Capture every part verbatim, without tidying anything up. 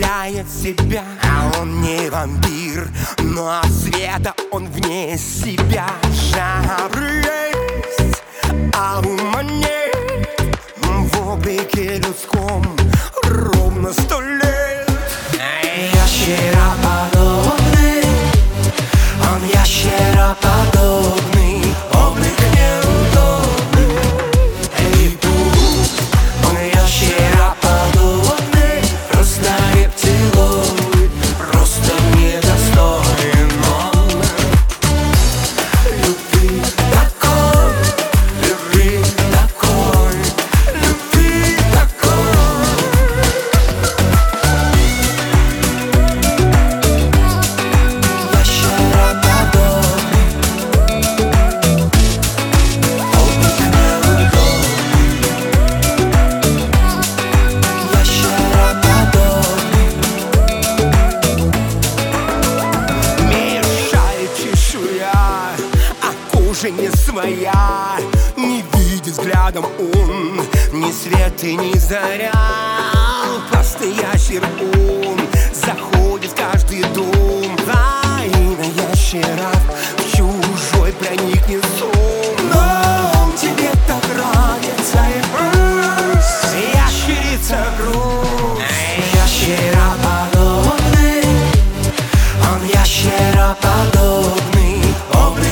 теряет себя. А он не вампир, но от света он вне себя. Жабры есть, а ума нет. В облике людском ровно сто лет. Ящероподобный, он ящероподобный, облик неудобный. И пусть он ящероподобный, просто рептилоид, просто недостоин он любви такой, любви такой, любви такой. Кожа не своя, не видит взглядом он ни свет и ни заря. Просто ящер он заходит в каждый дом. Да, и на ящеров в чужой проникнет сон. Но он тебе так нравится, и пусть ящерица грусть. Ящероподобный, он ящероподобный, облик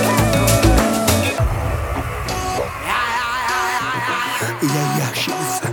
я ящерица.